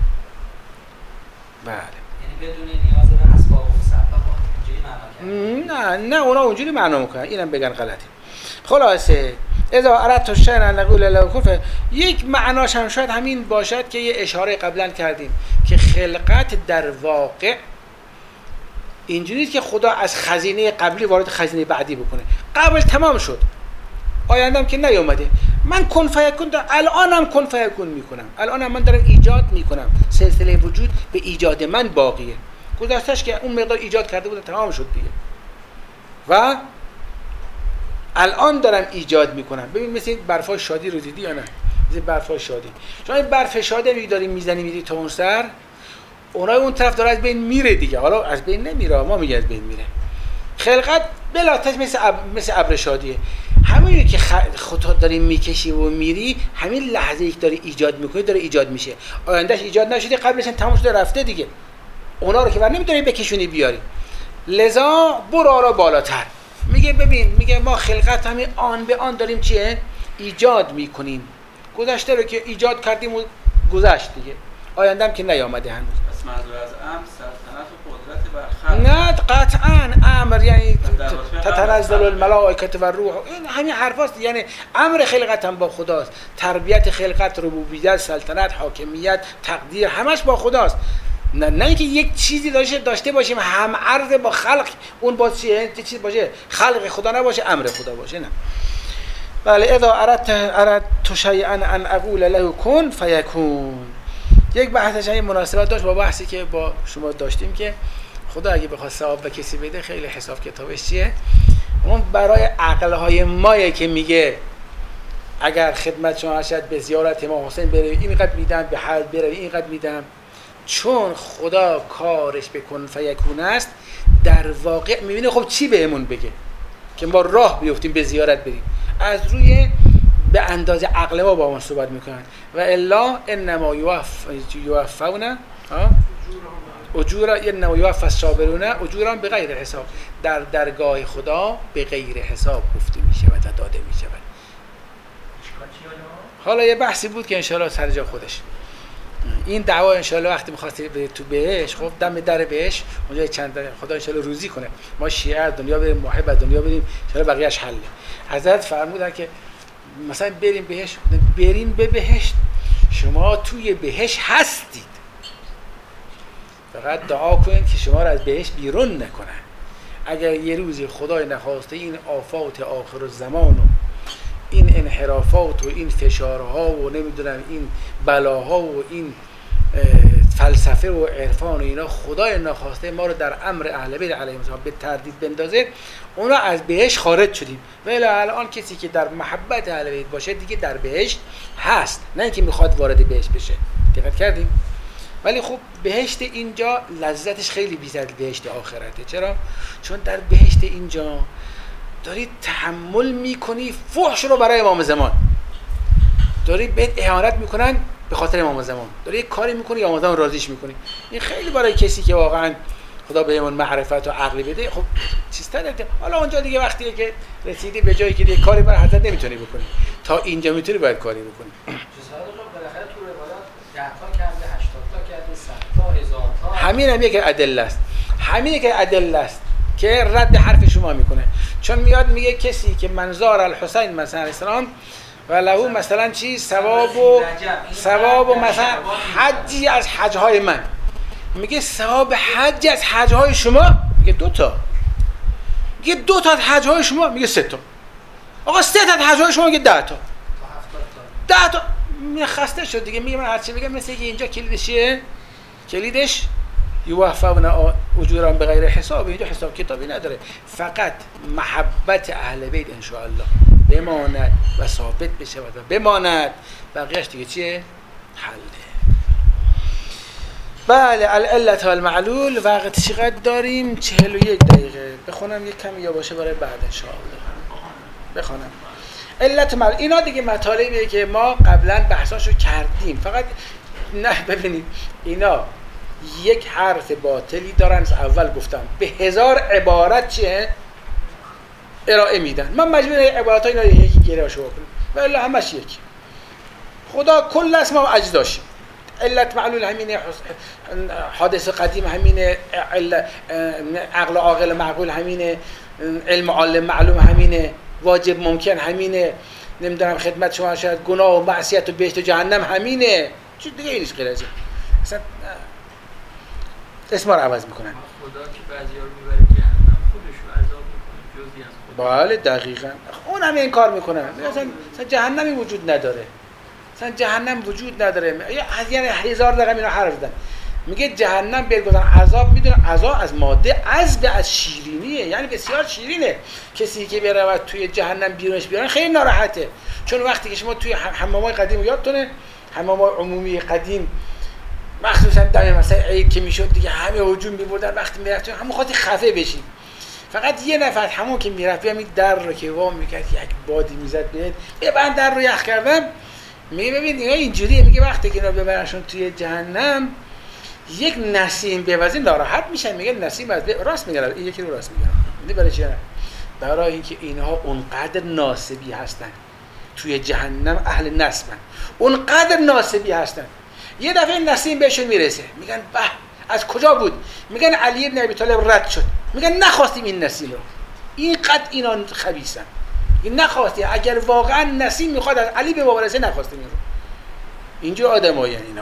بله یعنی بدون نیاز به اسباب و مسببات اینجوری معنا نه نه اونا اونجوری معنا میکنن اینم بگن غلطه خلاصه اذا اردت الشیء ان نقول له کن یک معناش هم شاید همین باشد که یه اشاره قبلا کردیم که خلقت در واقع اینجوریه که خدا از خزینه قبلی وارد خزینه بعدی بکنه قبل تمام شد آیندم که نیومده من کن فیکون دارم الانم کن فیکون میکنم الانم من دارم ایجاد میکنم سلسله وجود به ایجاد من باقیه گذشتهش که اون مقدار ایجاد کرده بودم تمام شد دیگه و الان دارم ایجاد میکنم ببین مثل این برفای شادی رو دیدی یا نه مثل برفای شادی چون این برف شادی می داریم میزنی میری تا اون سر اونای اون طرف داره از بین میره دیگه حالا از بین نمیره ما میگه از بین میره خلقت بلاتش مثل اب... مثل ابر شادیه همینی که خودت داری میکشی و میری همین لحظه ای که داری ایجاد میکنی داره ایجاد میشه آیندهش ایجاد نشده قبلش تمام شده رفته دیگه اونا رو که ور نمیتونی بکشونی بیاری لذا برو را بالاتر میگه ببین میگه ما خلقت همین آن به آن داریم چیه ایجاد میکنیم گذشته رو که ایجاد کردیم و گذشت دیگه آیندهم که نیامده هنوز پس منظور از امر سلطنت و قدرت بر خلق نه قطعا امر یعنی تتنزل الملائکه و روح این همین حرفاست یعنی امر خلقت هم با خداست تربیت خلقت ربوبیت سلطنت حاکمیت تقدیر همش با خداست نه نه اینکه یک چیزی داشته داشته باشیم هم عرض با خلق اون با چیه چیز باشه خلق خدا نباشه امر خدا باشه نه بله اذا اردت اردت شیئا ان اقول له کن فیکون یک بحثش این مناسبت داشت با بحثی که با شما داشتیم که خدا اگه بخواد ثواب به کسی بده خیلی حساب کتابش چیه اون برای عقلهای مایه که میگه اگر خدمت شما شد به زیارت امام حسین بره اینقدر میدم به حج بره اینقدر میدم چون خدا کارش به کن فیکون است در واقع میبینه خب چی بهمون بگه که ما راه بیفتیم به زیارت بریم از روی به اندازه عقل ما با ما صحبت میکنن و الا انما یوف یوفون اجورا انما یوف الصابرون اجورا به غیر حساب در درگاه خدا به غیر حساب گفته میشه و داده میشه. حالا یه بحثی بود که انشالله سر جا خودش این دعوا انشالله وقتی می‌خواستی به تو بهش خب دم در بهش اونجا چند تا خدا انشالله روزی کنه ما شیعه از دنیا بریم محب از دنیا بریم انشالله بقیه‌اش حله. حضرت فرمودن که مثلا بریم بهش بریم به بهشت شما توی بهشت هستید فقط دعا کنید که شما رو از بهشت بیرون نکنه. اگر یه روزی خدای نخواسته این آفات آخر الزمان و این انحرافات و این فشارها و نمیدونم این بلاها و این فلسفه و عرفان و اینا خدای ناخواسته ما رو در امر اهل بیت علیهم السلام به تردید بندازه، اونا از بهشت خارج شدیم. ولی الان کسی که در محبت اهل بیت باشه دیگه در بهشت هست، نه اینکه میخواد وارد بهشت بشه. دقت کردیم؟ ولی خب بهشت اینجا لذتش خیلی بیشتر از بهشت آخرته. چرا؟ چون در بهشت اینجا داری تحمل میکنی فحش رو برای امام زمان، داری بهت اهانت میکنن به خاطر امام زمان، داری یک کاری میکنی امام زمان راضیش میکنی. این خیلی برای کسی که واقعا خدا بهمون معرفت و عقلی بده خب چیز تره. حالا اونجا دیگه وقتیه که رسیدی به جایی که دیگه کاری برای حضرت نمیتونی بکنی، تا اینجا میتونی باید کاری بکنی. جزاء الله بالاخره تو روایات ده تا کرده، هشتاد تا کرده، صد تا، هزار تا. همین هم یک ادله است. همین که ادله است که رد حرف شما میکنه. چون میاد میگه کسی که منظار الحسین مثلا السلام و له مثلا چی ثواب و ثواب و مثلا حجی از حجهای من، میگه ثواب حج از حجهای شما، میگه دو تا، میگه دو تا از حجهای شما، میگه سه تا. آقا سه تا از حجهای شما، میگه ده تا. ده تا من خسته شد دیگه. میگه من هرچی میگم مثل اینکه اینجا کلیدش چیه؟ کلیدش یوفقنا اجورهم بغیر حساب. اینجا حساب کتابی نداره، فقط محبت اهل بیت ان شاء الله بماند و ثابت بشه و بماند، بقیه‌اش دیگه چیه؟ حله. بله العلت و المعلول. وقت چقدر داریم؟ چهل و یک دقیقه. بخونم یک کمی یا باشه برای بعد ان شاء الله. بخونم علت و معلول. اینا دیگه مطالبیه که ما قبلا بحثاشو کردیم، فقط نه ببینید اینا یک حرف باطلی دارن. از اول گفتم به هزار عبارت چیه ارائه میدن. من مجبور عبارت ها اینا یکی گیرهاشو بکنم و الا همش یکی. خدا کل اسما و اجزاشیم. علت معلول همینه، حادث قدیم همینه، عقل عاقل معقول همینه، علم عالم معلوم همینه، واجب ممکن همینه، نمیدونم خدمت شما شاید گناه و معصیت و بهشت و جهنم همینه. چیز دیگه نیست غیر از این. اصلا اسما رو عوض میکنن. خدا که بعضیا رو میبره جهنم خودش رو عذاب میکنه جزئی از خدا. بله دقیقاً. اون هم این کار میکنن. اصلا جهنمی وجود نداره. اصلا جهنم وجود نداره. یعنی هزار دقیقه اینا حرف زدن. میگه جهنم برگذارن عذاب میدونه. عذاب از ماده عذب از شیرینیه، یعنی بسیار شیرینه. کسی که بره توی جهنم بیرونش بیارن خیلی ناراحته. چون وقتی که شما توی حمامای قدیم یادتونه، حمامای عمومی قدیم مخصوصا در مثلا عید که میشد دیگه همه هجوم می‌بردن، وقتی میرفتیم همون خاطر خفه بشیم. فقط یه نفر همون که میرفت همین در رو که وام میکرد یک بادی میزد بهت، ببند در رو یخ کردم. میگه ببین اینا اینجوریه، میگه وقتی که اینا ببرنشون توی جهنم یک نسیم بوزین ناراحت میشن. میگه نسیم از راست میگن، این یکی رو راست میگن. میگه برای چی؟ برای اینکه اینها اونقدر ناسبی هستن توی جهنم، اهل نسبن، اونقدر ناسبی هستن. یه دفعه نسیم بهشون میرسه، میگن به از کجا بود؟ میگن علی ابن ابی طالب رد شد. میگن نخواستیم این نسیم رو، اینقدر اینا خبیثن، این نخواستیم. اگر واقعا نسیم میخواد از علی به ما برسه نخواستیم این رو. اینجور آدمایی اینا.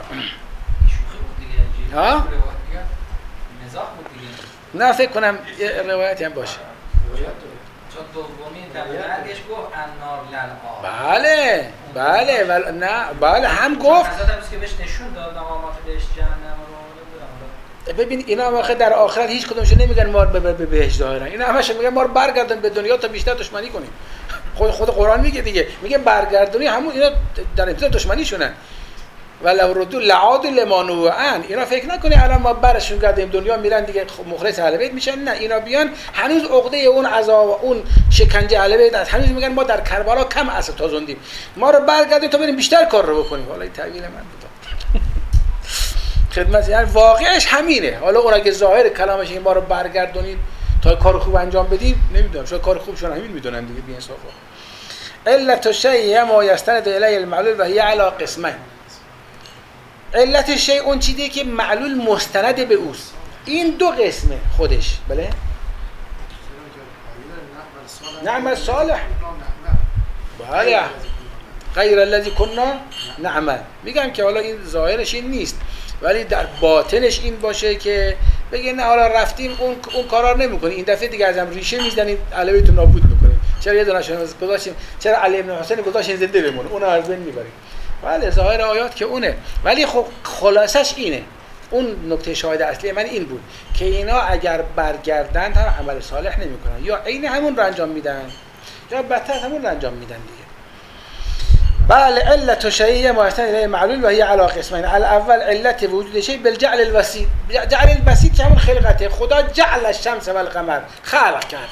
ها؟ مزاح بود دیگه. نه فکر کنم روایتی هم باشه. چون دومی تبلیغش گفت انار للآب. بله بله ولی نه بله هم گفت. حضرت هم که بهش نشون داد مقامات بهش جهنم رو. ببین اینا واقعا در آخرت هیچ کدومشون نمیگن ما رو به بهشت ظاهرن. اینا همش میگن ما رو برگردون به دنیا تا بیشتر دشمنی کنیم. خود خود قرآن میگه دیگه، میگه برگردونی همون اینا در ابتدا دشمنیشونن. ولو ردوا لعادوا لما نهوا عنه. اینا فکر نکنی الان ما برشون گردیم دنیا میرن دیگه مخلص اهل بیت میشن. نه، اینا بیان هنوز عقده اون عذاب و اون شکنجه اهل بیت است. هنوز میگن ما در کربلا کم اسب تازوندیم، ما رو برگردیم تا بریم بیشتر کار رو بکنیم. حالا این تعبیر من بود خدمت، یعنی واقعش همینه. حالا اون اگه ظاهر کلامش این ما رو برگردونید تا کار خوب انجام بدیم، نمیدونم شاید کار خوبشون همین میدونن دیگه. بی انصافا علت الشیء ما یستند الیه المعلول و هی علی قسمین. علت شیء اون چیزی که معلول مستند به اوست. این دو قسمه خودش. بله نعمل صالح، بله غیر الذی کنا نعمل. میگم که حالا این ظاهرش این نیست، ولی در باطنش این باشه که بگه نه حالا رفتیم اون اون کارا رو نمی‌کنیم، این دفعه دیگه ازم ریشه میزنید علویتو نابود می‌کنیم. چرا یه دونه شما گذاشتیم، چرا علی ابن حسین گذاشتین زنده بمونه، اونو از بین می‌بریم. بله ظاهر آیات که اونه، ولی خب خلاصش اینه اون نکته شاهد اصلی من این بود که اینا اگر برگردند هم عمل صالح نمیکنن، یا عین همون رو انجام میدن یا بدتر همون رو انجام میدن دیگه. بله علت شیء مؤثر الیه معلول و هی علی قسمین. الاول علت وجود شیء بالجعل الوسیط. جعل الوسیط که همون خلقته. خدا جعل الشمس و القمر خلق کرد.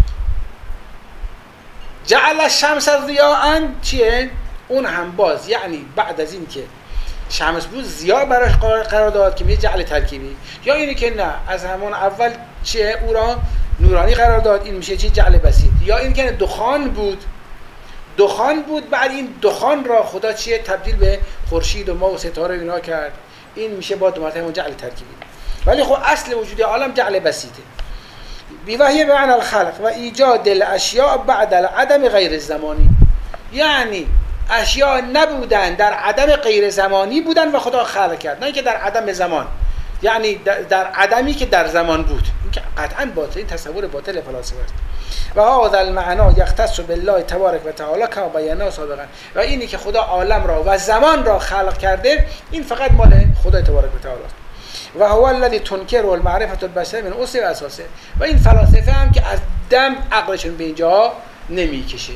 جعل الشمس ضیاء چیه؟ اون هم باز یعنی بعد از این که شمس بود ضیا براش قرار داد که میشه جعل ترکیبی، یا اینی که نه از همون اول چیه او را نورانی قرار داد، این میشه چی؟ جعل بسیط. یا این که دخان بود دخان بود بعد این دخان را خدا چیه تبدیل به خورشید و ماه و ستاره اینا کرد، این میشه با دو مرتبه جعل ترکیبی. ولی خب اصل وجود عالم جعل بسیطه. بیوهی به معنی الخلق و ایجاد الاشیاء بعد العدم غیر زمانی، یعنی اشیاء نبودن در عدم غیر زمانی بودن و خدا خلق کرد، نه که در عدم زمان، یعنی در عدمی که در زمان بود. این که قطعا باطل، این تصور باطل فلاسفه است. و هذا المعنى یختص بالله تبارک و تعالی کما بینا سابقا. و اینی که خدا عالم را و زمان را خلق کرده این فقط مال خدا تبارک و تعالی است. و هو الذی تنکر المعرفه البشر من اصل و اساسه. و این فلاسفه هم که از دم عقلشون به اینجا نمیکشه.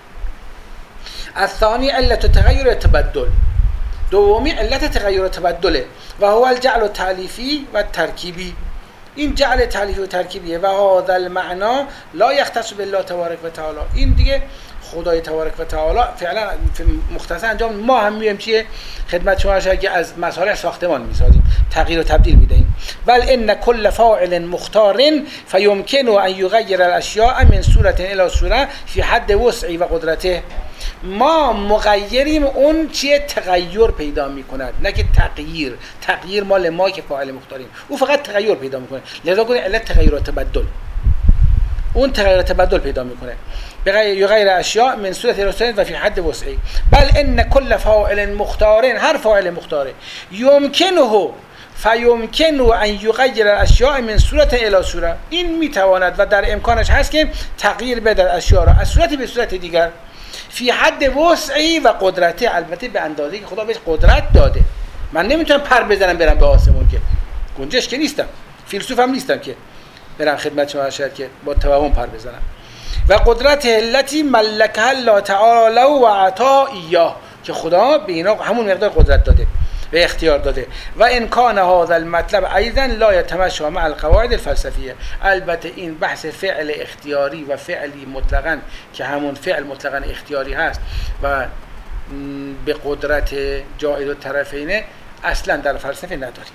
الثانی علت تغییر تبدل. دومی علت تغییر تبدله و هو الجعل التعلیفی و ترکیبی. این جعل تعلیفی و ترکیبیه. و هذا المعنى لا یختص بالله تبارک و تعالی. این دیگه خدای تبارک و تعالی فعلا مختصر انجام. ما هم میگیم چیه خدمت شما شما که از مصالح ساختمان میسازیم، تغییر و تبدیل میدیم. بل ان كل فاعل مختار فيمكن ان يغير الاشياء من صوره الى صوره في حد وسعی و قدرته. ما مغیریم اون چیه تغییر پیدا میکند، نه که تغییر. تغییر مال ما که فاعل مختاریم، او فقط تغییر پیدا میکنه. لذا گفتیم علت تغییر و تبدل، اون تغییر و تبدل پیدا میکنه. بغیر یغیر اشیاء من صورت الى و فی حد وسعی. بل ان كل فاعل مختار، هر فاعل مختاره، یمکنه فیمکن ان یغیر الاشیاء من صورت الى صوره. این میتواند و در امکانش هست که تغییر بده اشیاء را از صورتی به صورت دیگر فی حد وسعی و قدرته، البته به اندازه‌ای که خدا بهش قدرت داده. من نمیتونم پر بزنم برم به آسمون، که گنجش که نیستم، فیلسوف هم نیستم که برم خدمت شما شاید که با توهم پر بزنم. و قدرت التي ملکها الله تعالی و عطا ایاه، که خدا به اینا همون مقدار قدرت داده و اختیار داده. و امکان هذا المطلب ایضا لا یتماشى مع القواعد الفلسفیه. البته این بحث فعل اختیاری و فعلی مطلقاً که همون فعل مطلقاً اختیاری هست و به قدرت جائز الطرفین اصلا در فلسفه نداریم.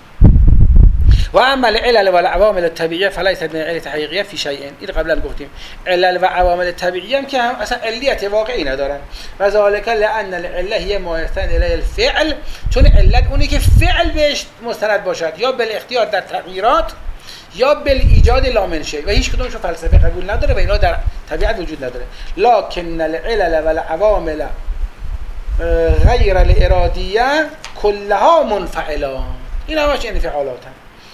و اما العلل و العوامل الطبیعیه فلیست من علت حقیقیه فی شیء. این قبلا گفتیم علل و عوامل طبیعی هم که هم اصلا علیت واقعی ندارن. و ذالک لان العله هی ما یستند الی الفعل، چون علت اونی که فعل بهش مستند باشد، یا بالاختیار در تغییرات یا بالایجاد لا من شیء. و هیچ کدومشو فلسفه قبول نداره و اینا در طبیعت وجود نداره. لکن العلل و العوامل غیر الارادیه كلها منفعلات. این همش انفعالات هم.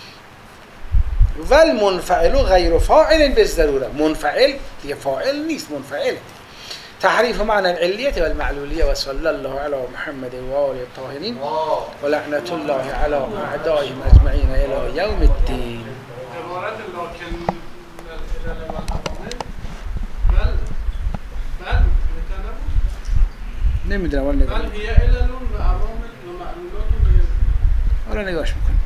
ول منفعل غیر فاعل بالضروره. منفعل دیگه فاعل نیست، منفعل. تحریف معنی العلیه و المعلولیه. و صلی الله علی محمد و آله الطاهرین و لعنت الله علی اعدائهم اجمعین الی یوم الدین. عبارت لکن العلل و العوامل بل بل نمیدونم، ولی نگاه بل هی علل و عوامل و معلولات. حالا نگاش میکنم.